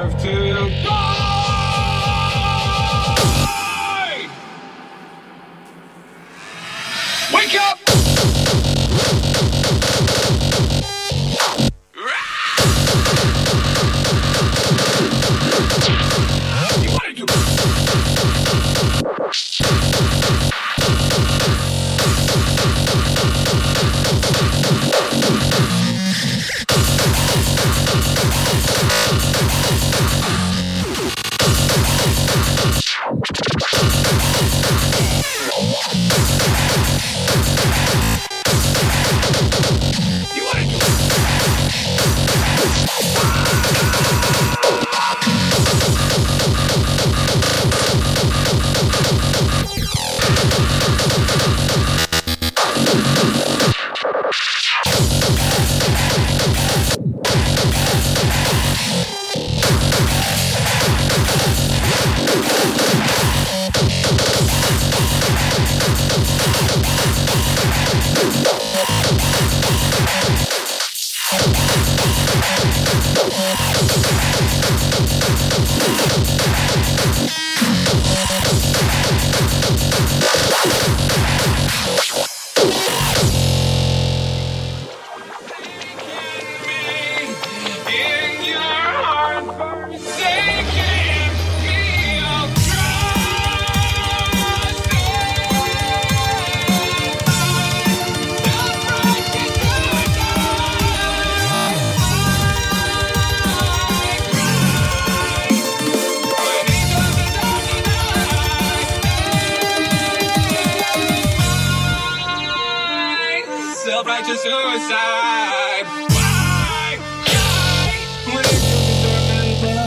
deserve to die. Wake up! You wanna do self-righteous suicide. Why? When it deserve to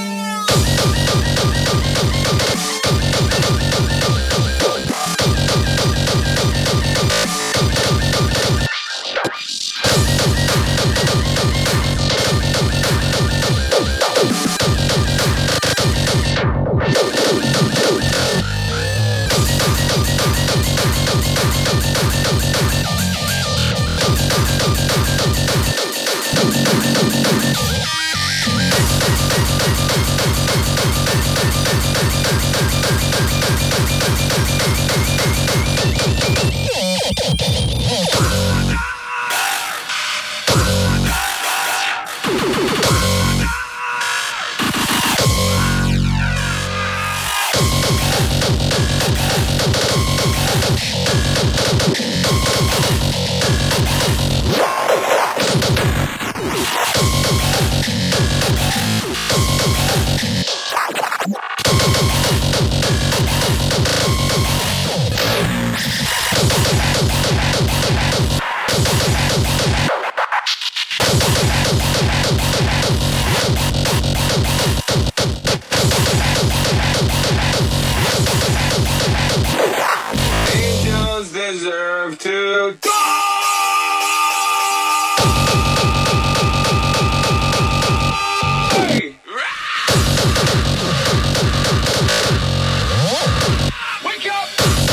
angels deserve to die. Wake up!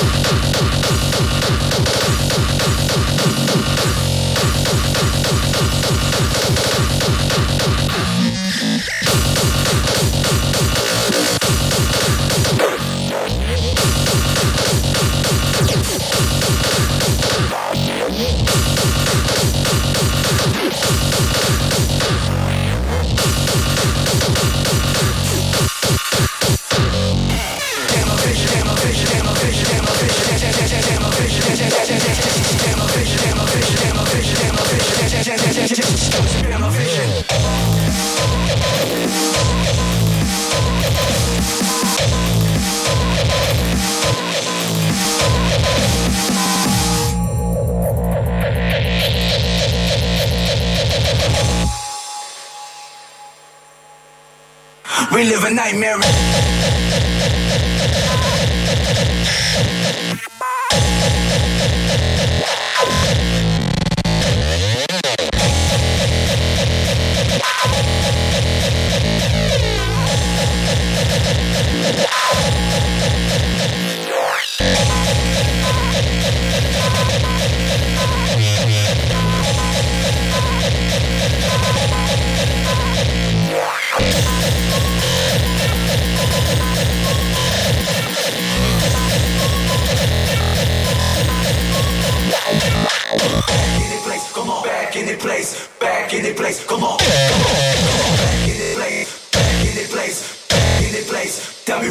We live a nightmare.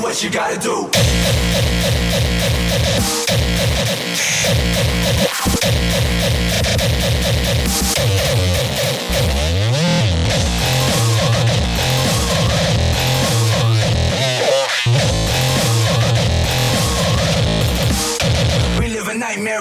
what you gotta do. We live a nightmare.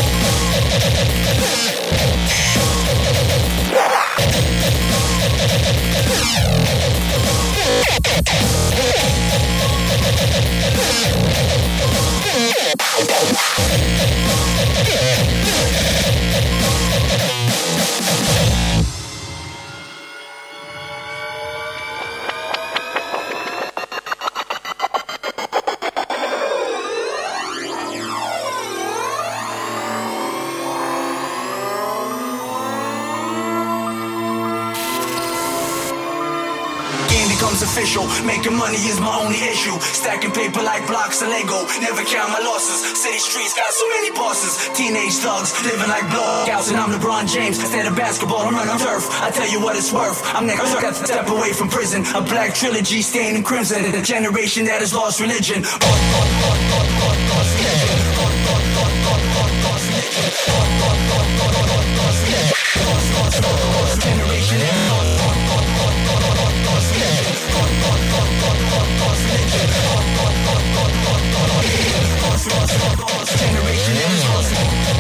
Official, making money is my only issue. Stacking paper like blocks of Lego. Never count my losses. City streets got so many bosses. Teenage thugs living like blowouts, and I'm LeBron James. Instead of basketball, I'm running turf. I tell you what it's worth. I'm next step away from prison. A black trilogy stained in crimson. A generation that has lost religion. Lost generation that has lost. Generation that is lost.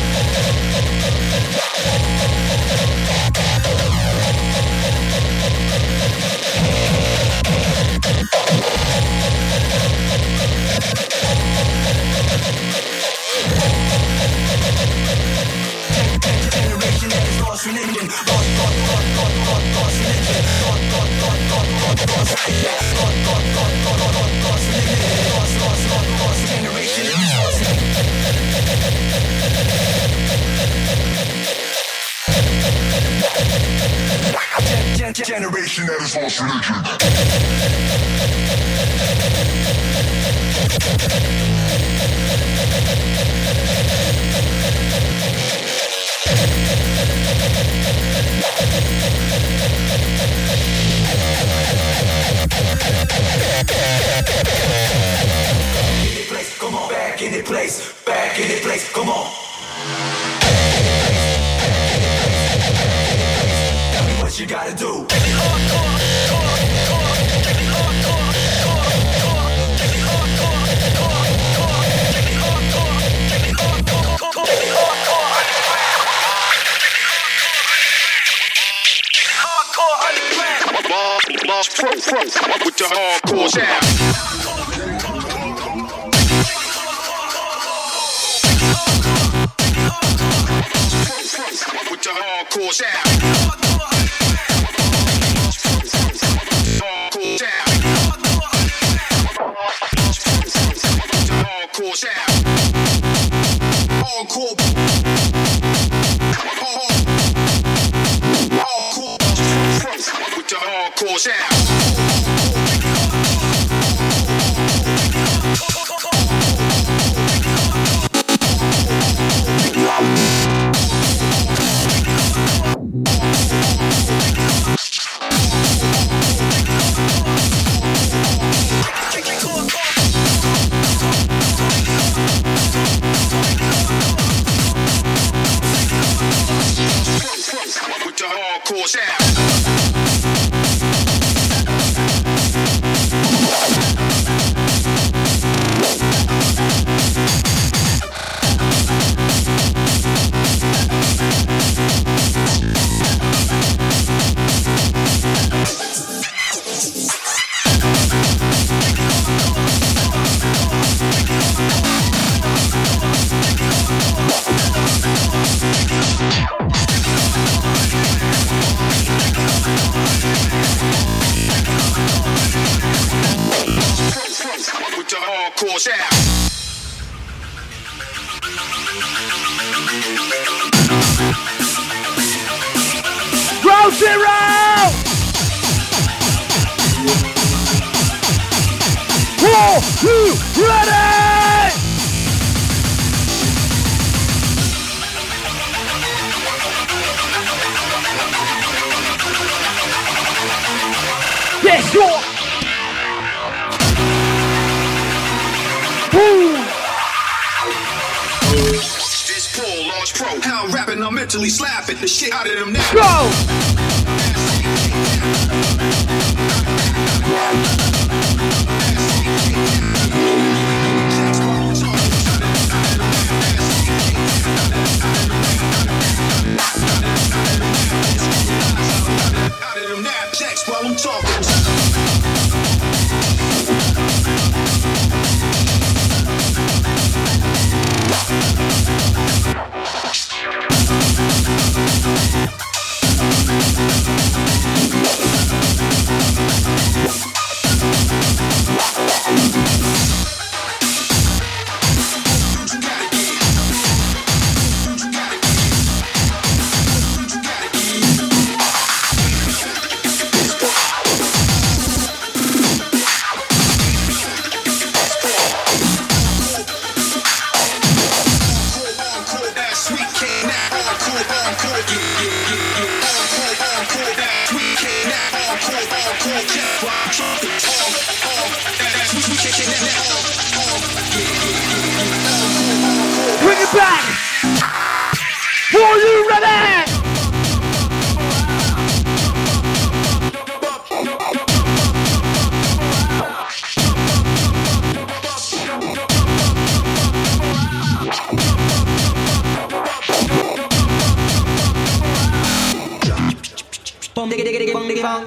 Generation that is lost religion. Lost generation that is lost. Generation that is lost religion. Come on, back in the place, come on. Tell me what you gotta do. Pro with the hardcore sound. With the hardcore sound. Hardcore sound. Hardcore sound. Hardcore. With the hardcore sound. With the hardcore sound. With the hardcore sound. Ground Zero! Are you ready? Yes, you're mentally slapping the shit out of them now. Go! Out of them nap checks while I'm talking. Bring it back! Are you ready? Bom diggy diggy diggy bom diggy bom.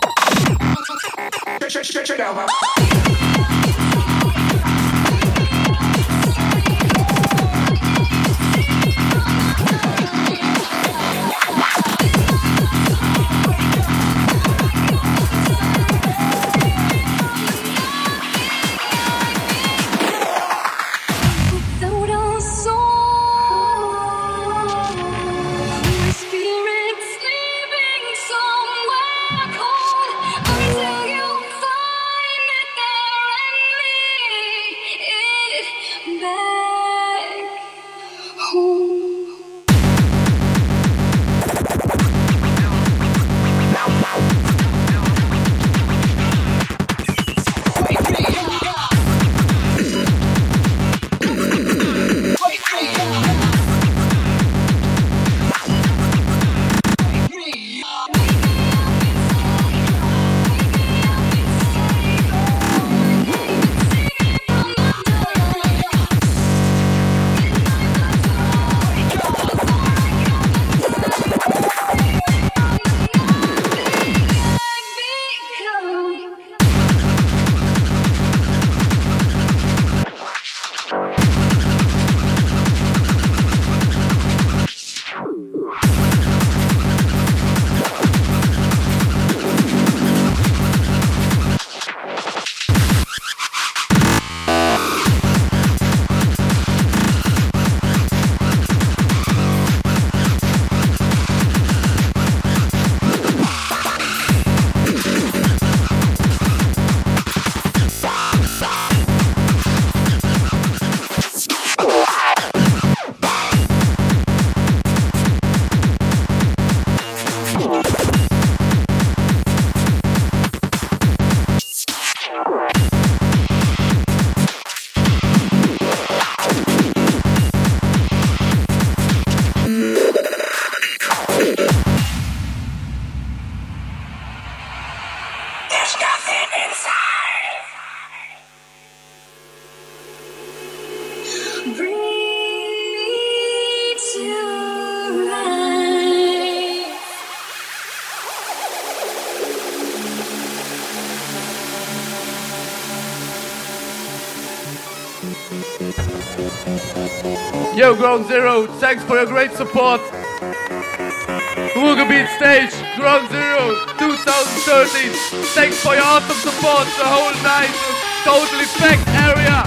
Check it out. Yo, Ground Zero, thanks for your great support. Wooga Beat Stage, Ground Zero, 2013. Thanks for your awesome support the whole night. Totally packed area.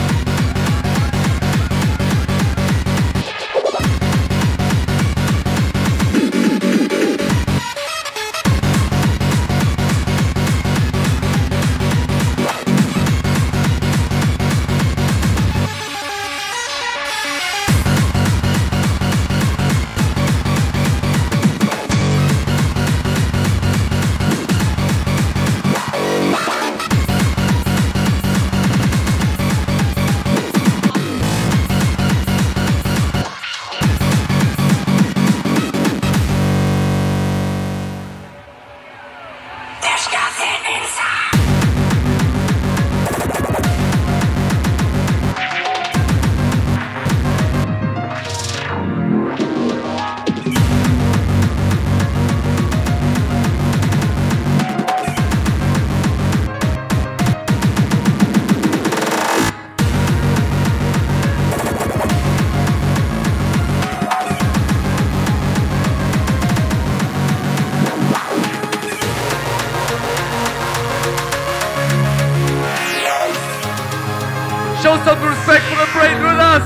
Show some respect for the brain with us.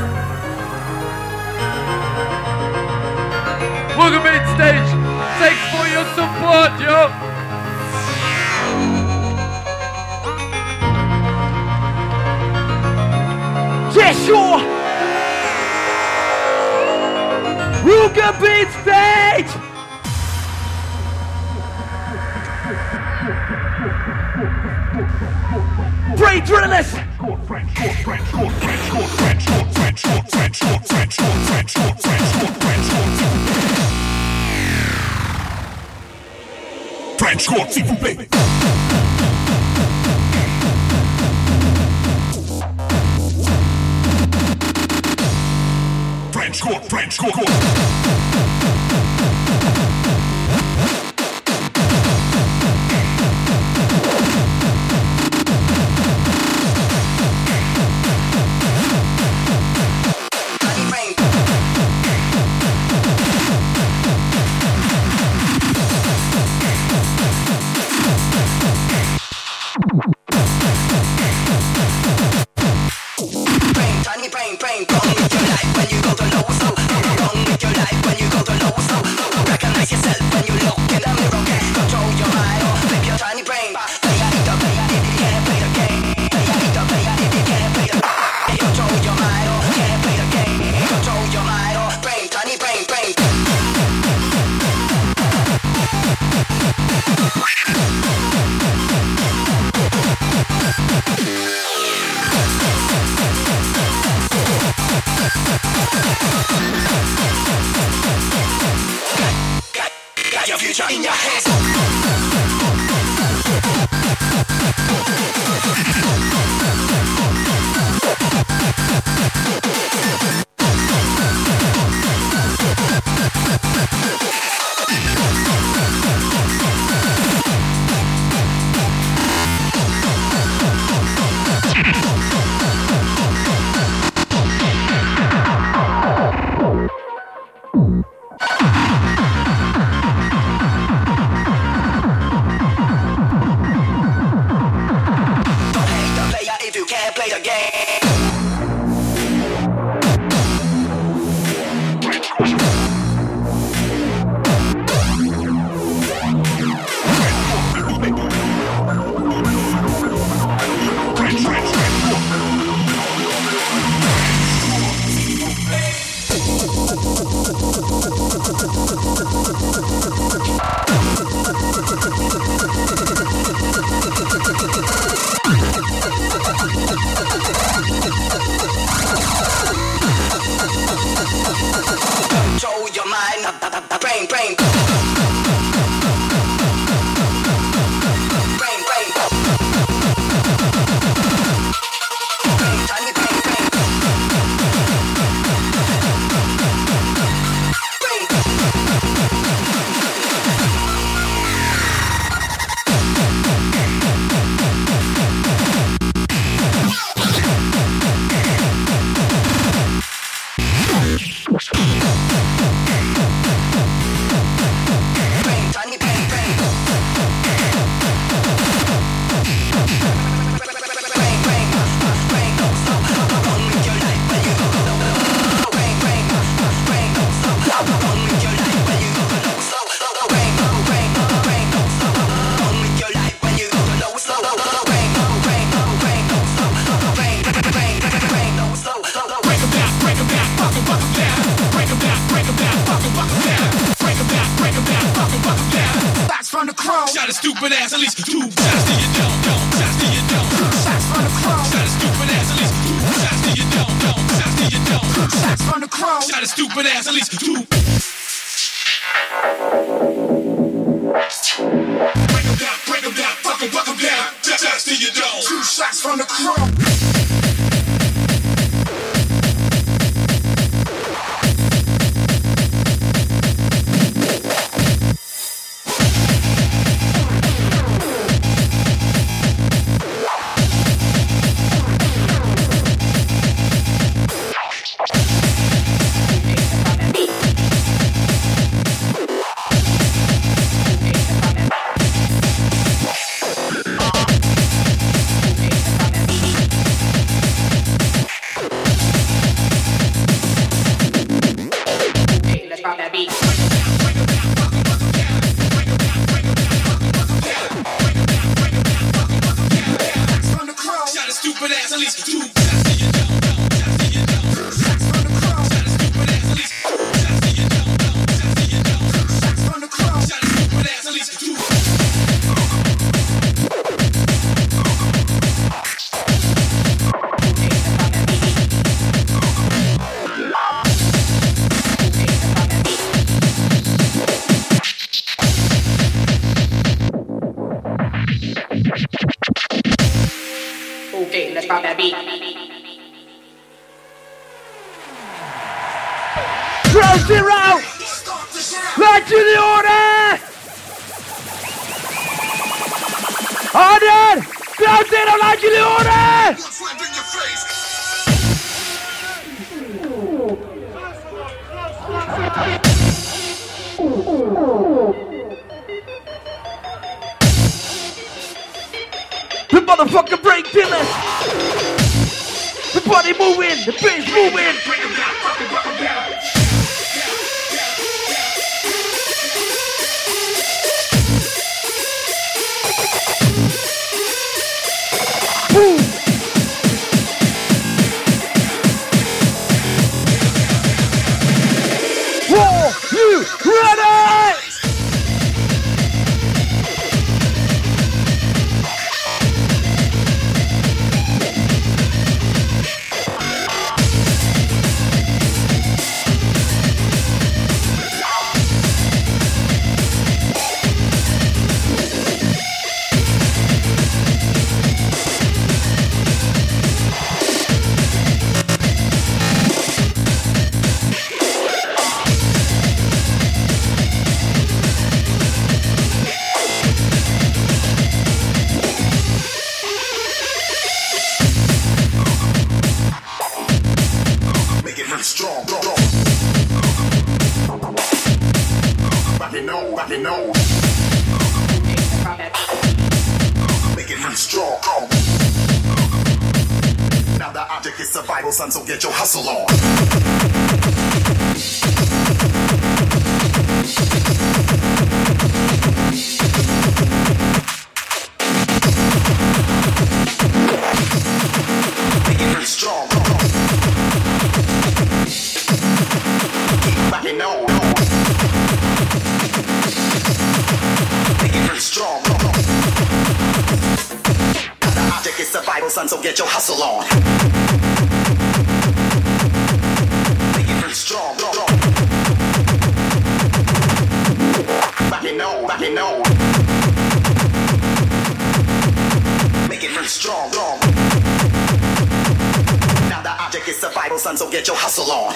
Wooga Beat Stage, thanks for your support, yo. Yeah, sure. Wooga Beat Stage. Brain Drillers. French court, s'il vous plaît. French court, French court. Got your future in your hands. Don't hate the player if you can't play the game. Shot a stupid ass at least 2 shots to your dome, shots to your dome. Shots from the crown. Shot a stupid ass at least 2 shots to your dome, shots to your dome. Shots from the crown. Shot a stupid ass at least 2. Break 'em down, fuck 'em down. Shots to your dome. 2 shots from the crown. The motherfucker break killers. The body moving, the bass moving. Break 'em down, rock 'em down. Boom. Whoa, you ready? Son, so get your hustle on. Make it very strong. Keep rocking on. Make it very strong. Now the object is survival, son, so get your hustle on. Strong, rockin' on. Make it very strong. Now the object is survival, son, so get your hustle on.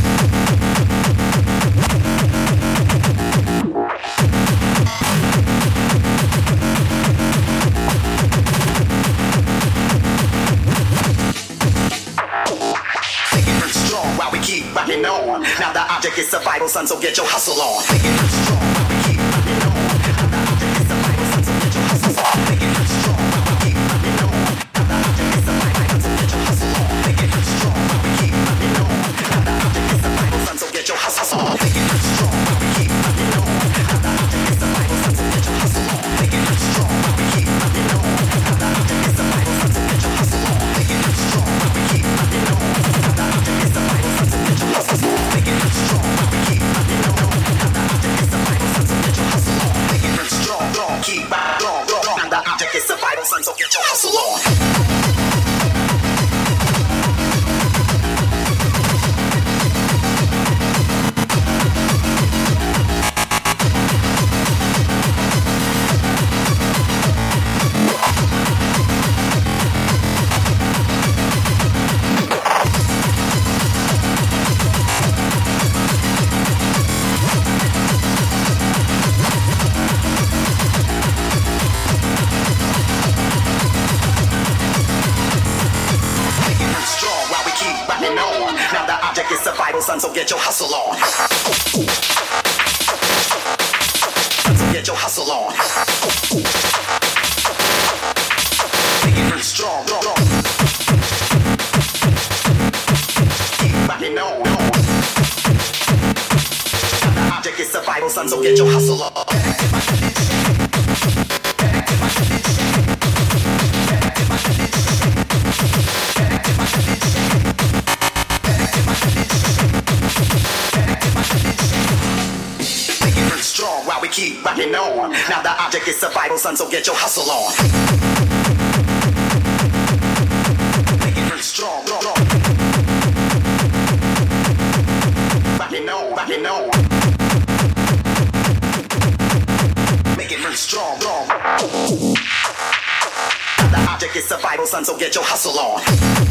Rockin' on. Now the object is survival, son, so get your hustle on. Make it strong while we keep rockin' on. Now the object is survival, son, so get your hustle on. Make it strong while we keep rockin' on. Now the object is survival, son, so get your hustle on. Make it strong while we keep rockin' on. Now the object is survival, son, so get your hustle on. Make it strong while we keep rockin' on. Now the object is survival, son, so get your hustle on. Make it strong while we keep rockin' on. Now the object is survival, son, so get your hustle on. Make it strong while we keep rockin' on. Now the object is survival, son, so get your hustle on. Make it strong while we keep rockin' on. Now the object is son, so get your hustle on. Survival, son, so get your hustle on. So get your hustle on. Make it strong. Keep rocking on. The object is survival, son, so get your hustle on. Strong while we keep rocking on. Now the object is survival, son, so get your hustle on. Make it strong. Rocking on. Make it strong. Now the object is survival, son, so get your hustle on.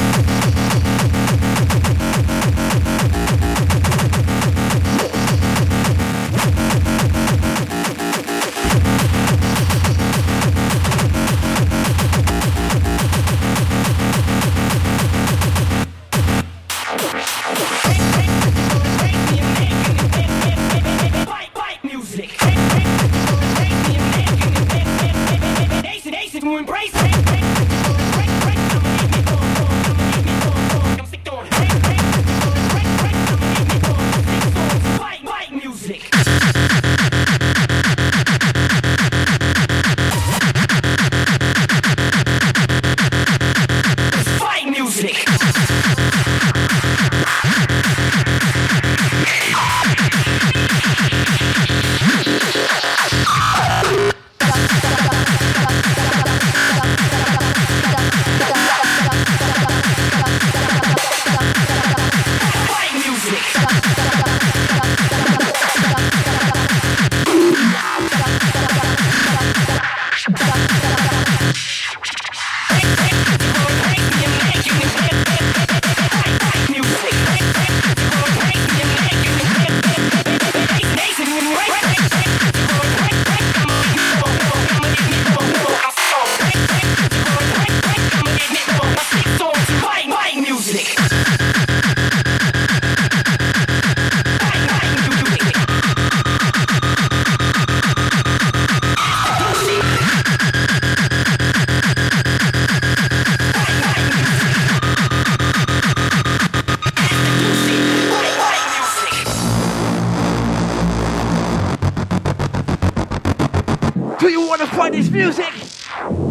This music. It's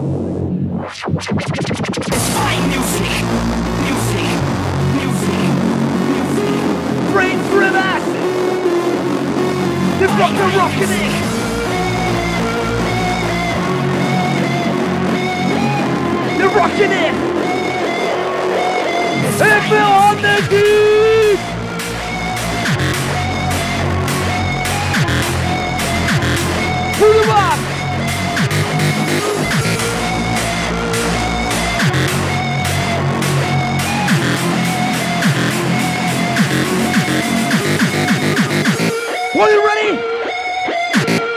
fine music. Brain thrillers. They've got the rock in it. They're rocking it. If they're on the beat. Pull them up. Are you ready?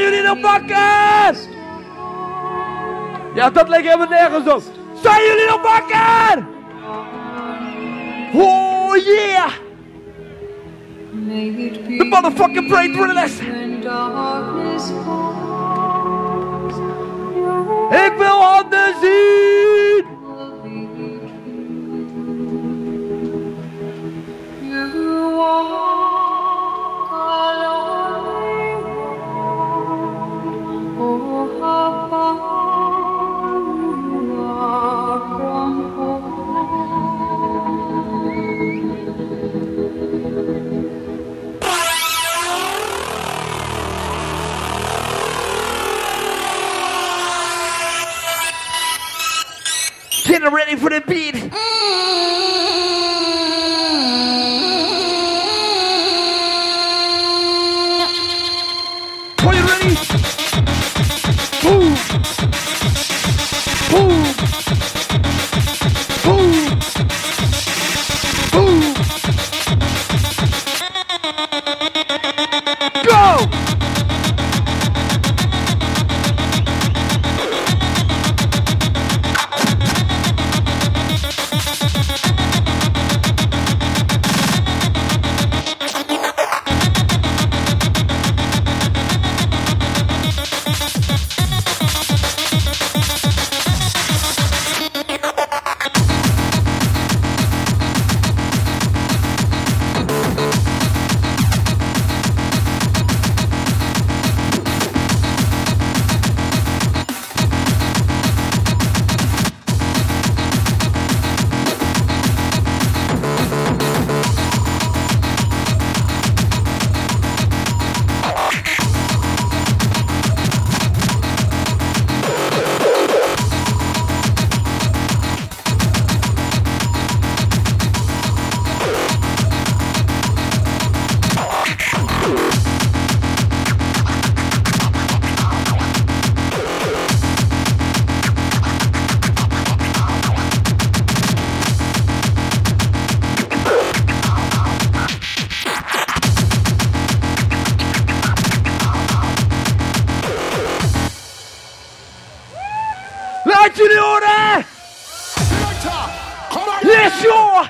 jullie nog wakker? Ja, dat lijkt helemaal nergens op. Zijn jullie nog wakker? Oh yeah! The motherfucking brain thrillers! Ik wil handen zien! Get ready for the beat. Are you ready? Boom. Boom. Boom. Boom. Go. Laat jullie horen! Yes, joh!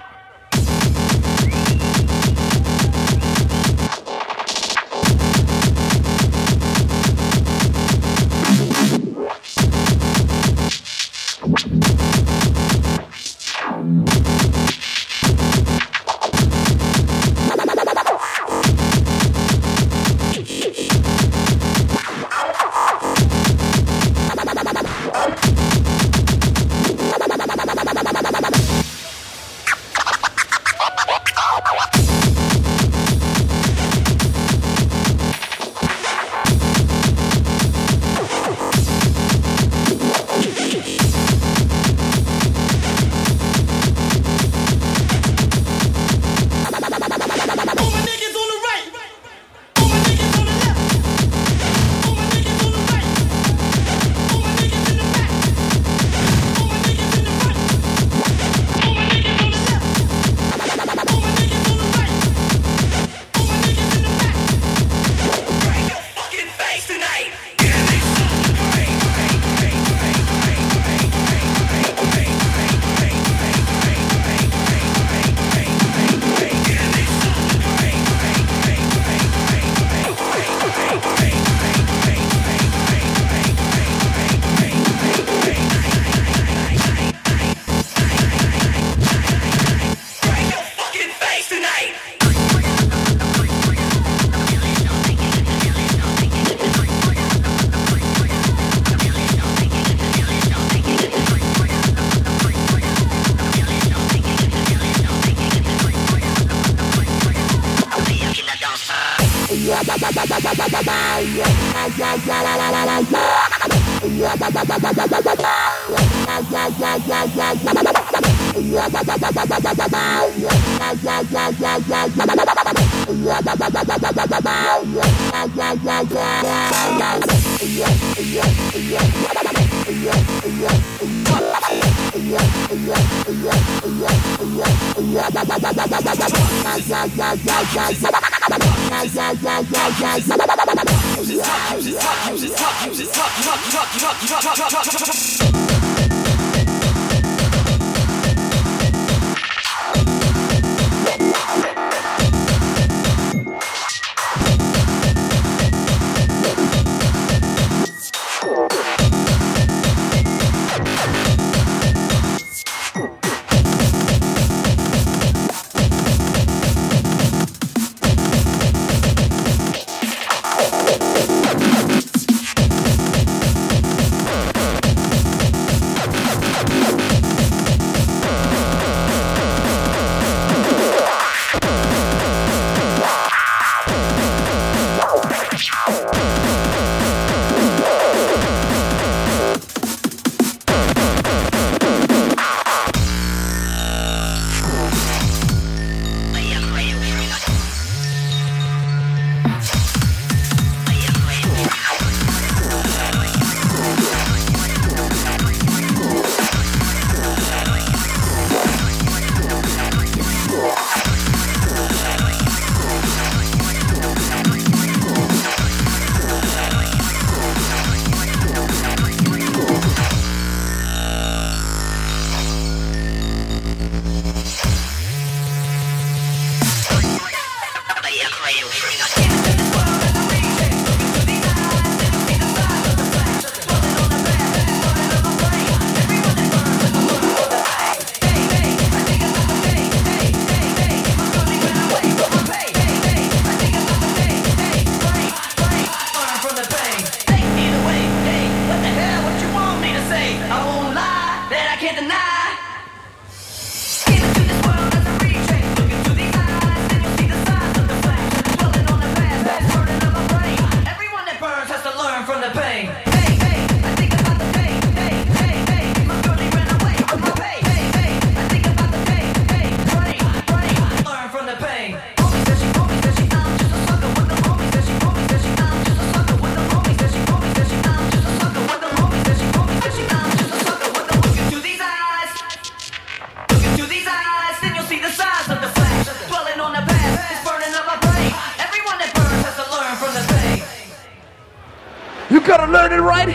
Gotta learn it right.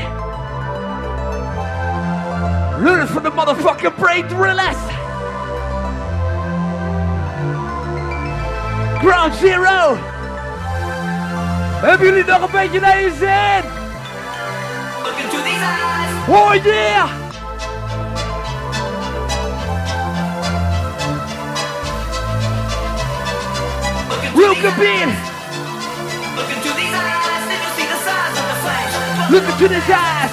Learn it from the motherfucking brain, relax. Ground Zero. Hebben jullie nog een beetje naar je zin? Look into these eyes. Oh yeah. Wilke Bean. Look into these eyes, then you'll see the size of the flame. Look into his eyes.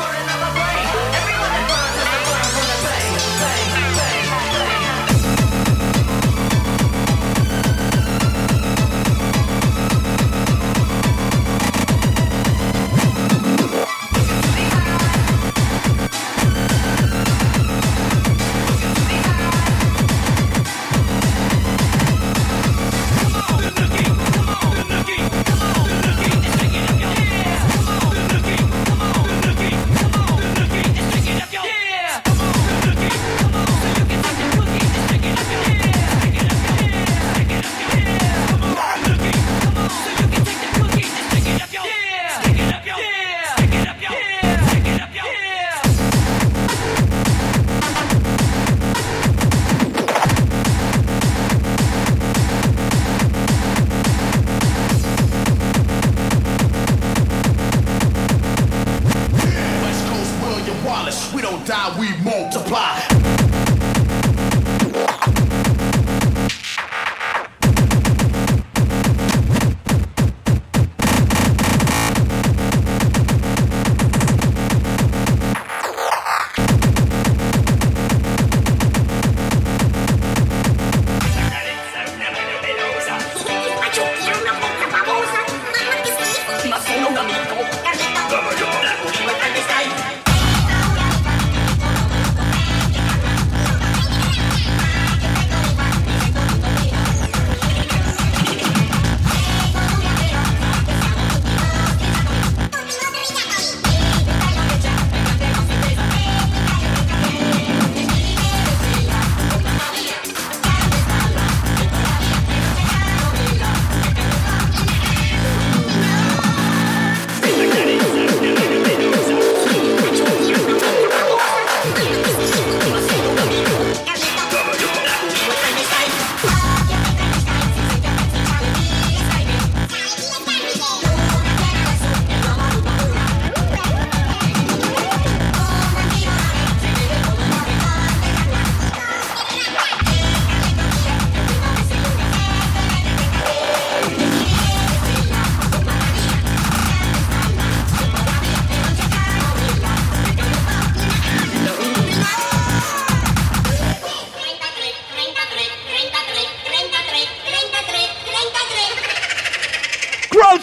We don't die, we multiply.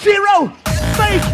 0. Make.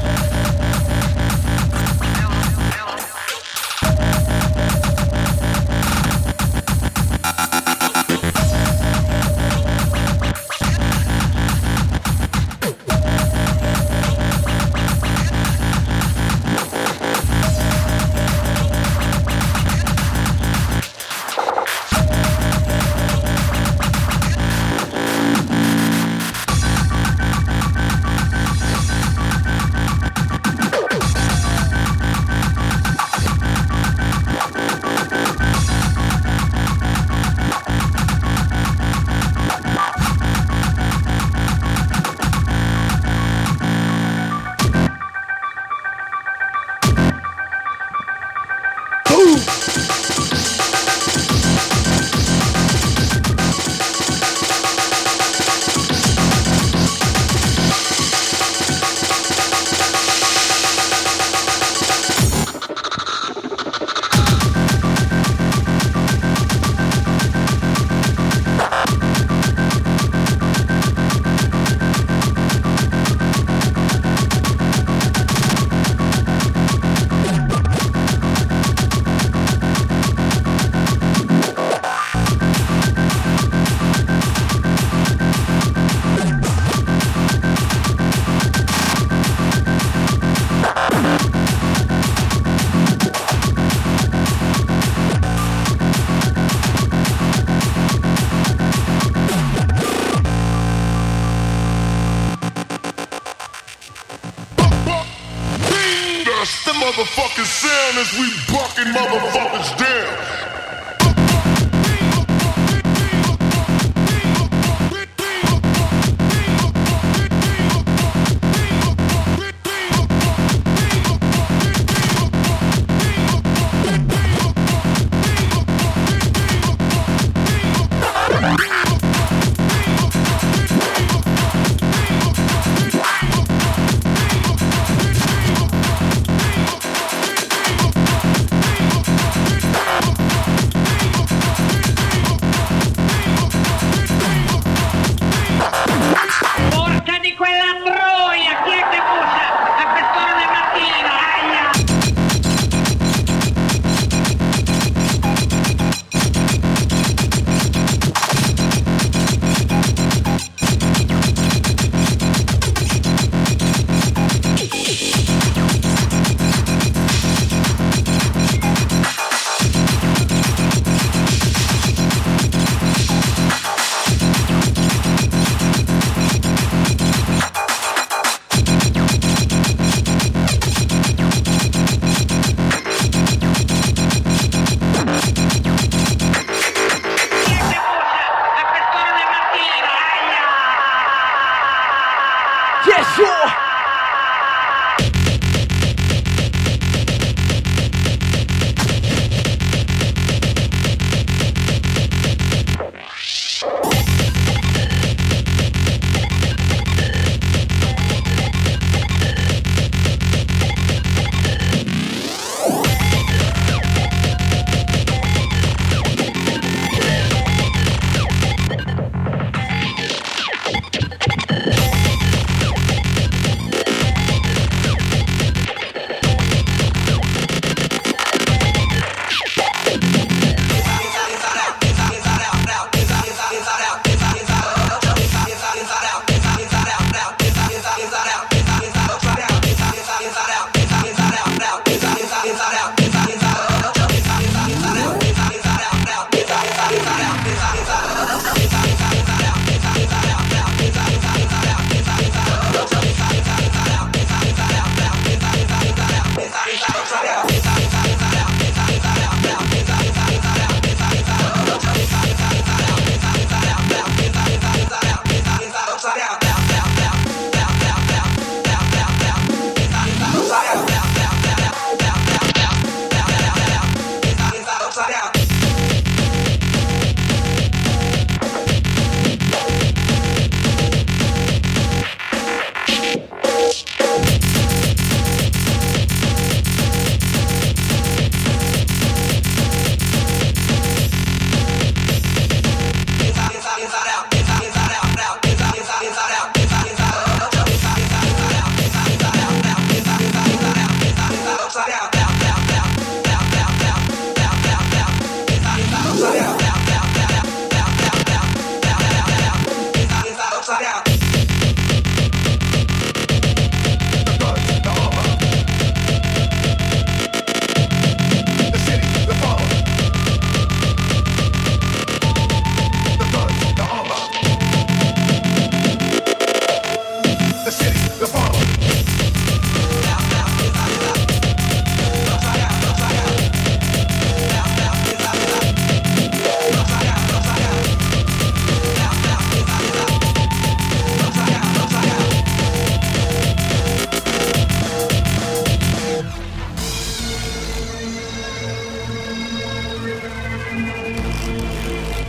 Motherfucking sound as we bucking motherfuckers down.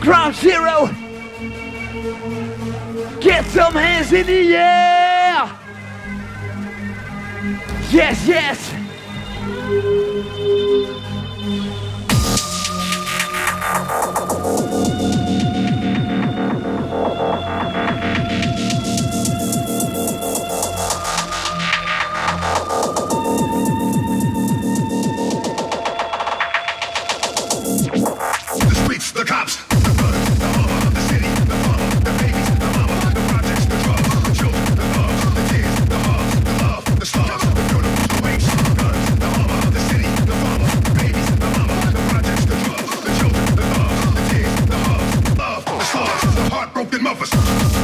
Ground Zero. Get some hands in the air. Yes, yes. The cops, the thugs, the mama, the city, the mama, the babies, the mama, the projects, the drugs, the children, the loves, the tears, the hugs, the love, the stars, the funerals, the wakes, the guns, the mama, the city, the mama, the babies, the mama, the projects, the drugs, the children, the loves, the tears, the hugs, the love, the stars, the heartbroken mothers.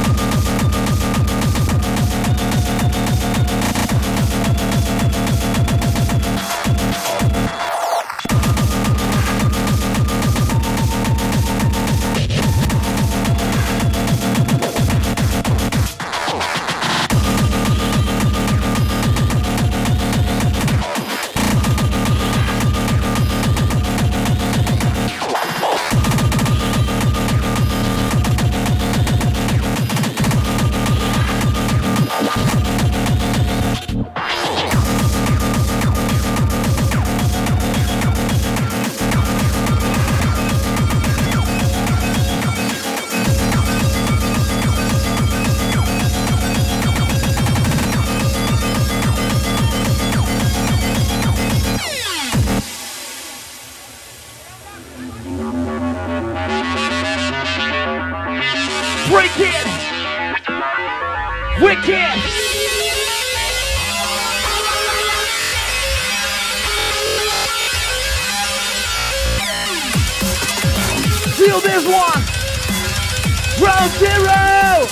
Wicked! Wicked! Feel this one! Ground Zero!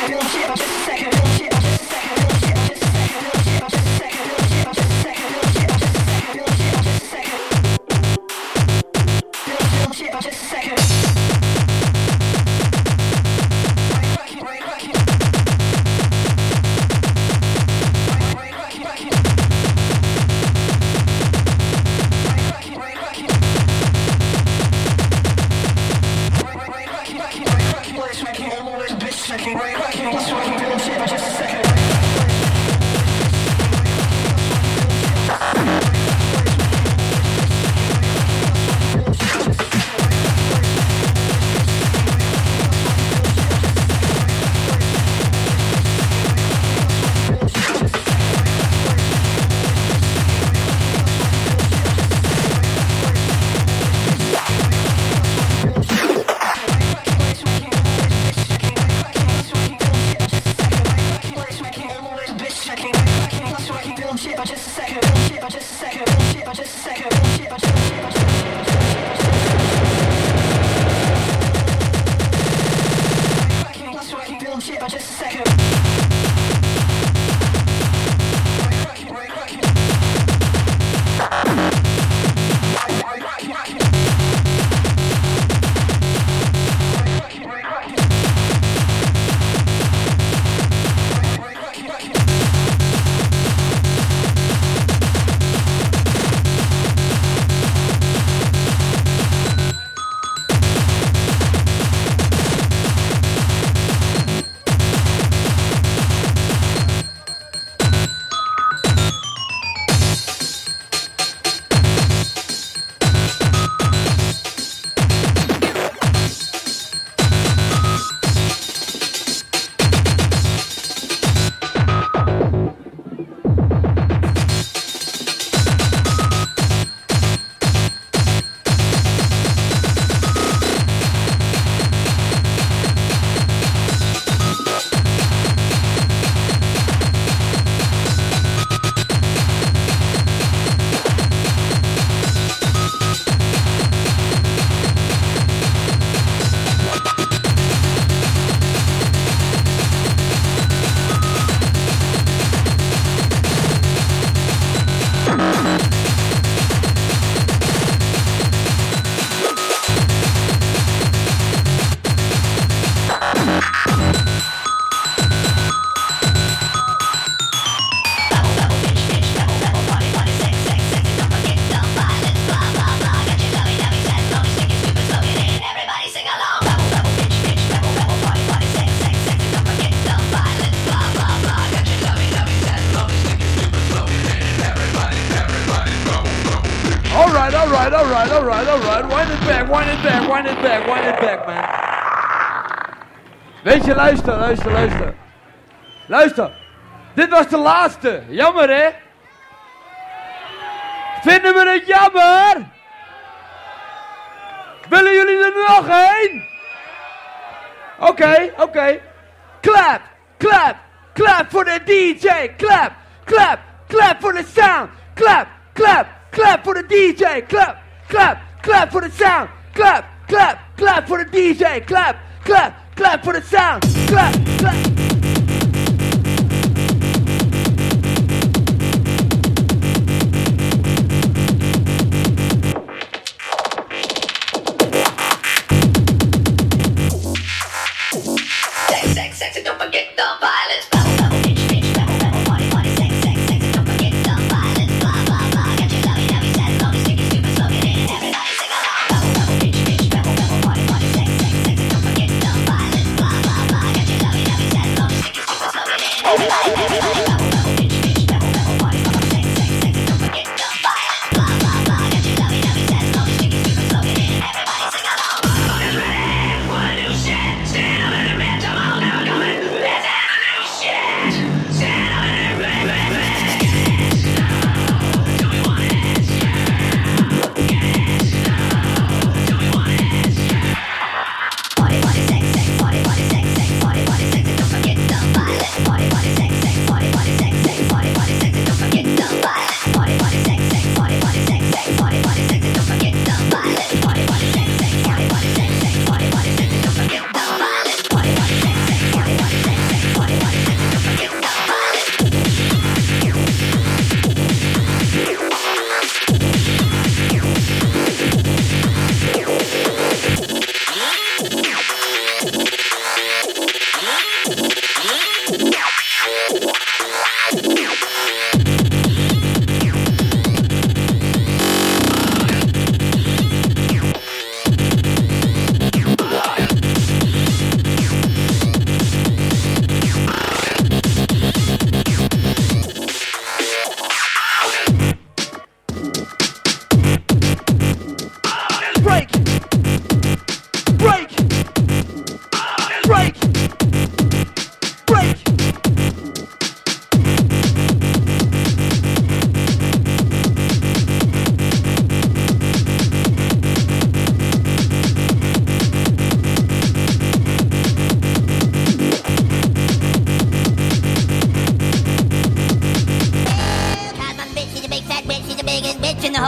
Alright. Wind it back, man. Weet je, luister. Dit was de laatste. Jammer, hè? Vinden we het jammer? Willen jullie er nog een? Oké. Clap for the DJ. Clap for the sound. Clap for the DJ. Clap for the sound. Clap for the DJ. Clap for the sound. Clap. Sex, don't forget the violence. Bubble, bitch, bubble, party, sex, don't forget the violence. Blah, blah, blah, got you lovey, sad, lonely, sticky, stupid, slow it in, everybody sing along. Bubble, bitch, bubble, party, sex, don't forget the violence. Blah, blah, blah, got you lovey, sad, lonely, sticky, stupid, slow it in, everybody, bubble, bitch, bubble, party, sex, don't forget the violence. Blah, blah, blah, got you lovey, sad, lonely, sticky, stupid, slow it in, everybody sing along. Everybody's ready for a new shit, stand up in the bed, come on now, come in. Let's have a new shit. Stand up and do we want it? Get it? Do we want it? Party, sex, party, sex, don't forget the violence. Party, sex, party,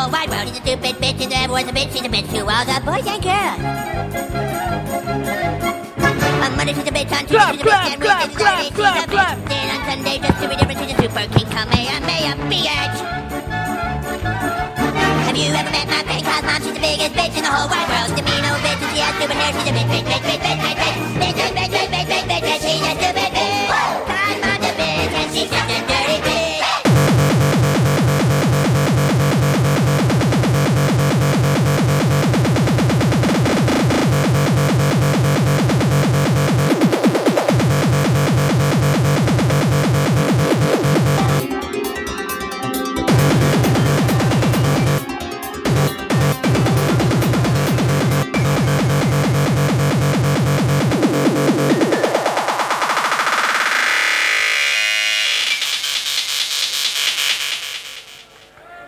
whole wide world. He's a stupid bitch, and everyone's a bitch. She's a bitch to all the boys and girls. On Monday she's a bitch, on Tuesday she's a bitch, and Wednesday she's a bitch. Then on Sunday, just to be different, she's a super king, Kamehameha, bitch. Have you ever met my friend Cosmom? She's the biggest bitch in the whole wide world. She's a mean old bitch, and she has stupid hair. She's a bitch, bitch, bitch, bitch, bitch, bitch, bitch, bitch.